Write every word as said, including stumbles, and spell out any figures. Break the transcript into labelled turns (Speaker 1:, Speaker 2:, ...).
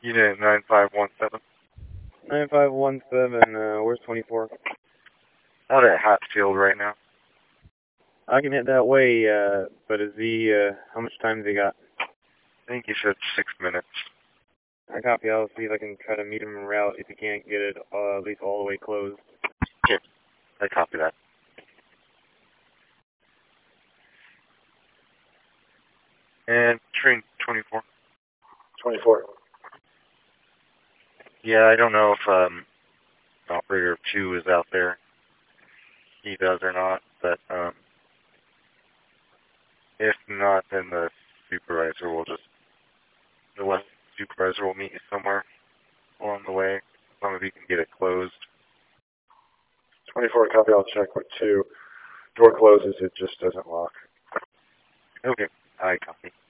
Speaker 1: Unit nine five one seven.
Speaker 2: nine five one seven, uh, where's twenty-four?
Speaker 1: Out at Hatfield right now.
Speaker 2: I can hit that way, uh, but is he, uh, how much time has he got?
Speaker 1: I think he said six minutes.
Speaker 2: I copy, I'll see if I can try to meet him en route if he can't get it, uh, at least all the way closed.
Speaker 1: Okay, I copy that. And train twenty-four.
Speaker 3: twenty-four.
Speaker 1: Yeah, I don't know if um, operator two is out there. He does or not, but um, if not, then the supervisor will just, the West supervisor will meet you somewhere along the way, as long as he can get it closed.
Speaker 3: twenty-four, copy, I'll check with two. Door closes, it just doesn't lock.
Speaker 1: Okay, I copy.